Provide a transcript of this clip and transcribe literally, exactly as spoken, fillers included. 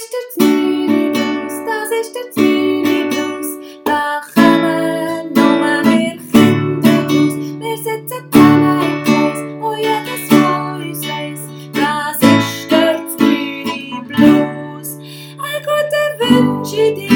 ist der Zmüri Blues, das ist der Zmüri Blues. Da kommen nur wir Kinder raus. Wir sitzen zusammen im Kreis und jedes von uns weiss, das ist der Zmüri Blues. Einen guten Wünsch ich dir.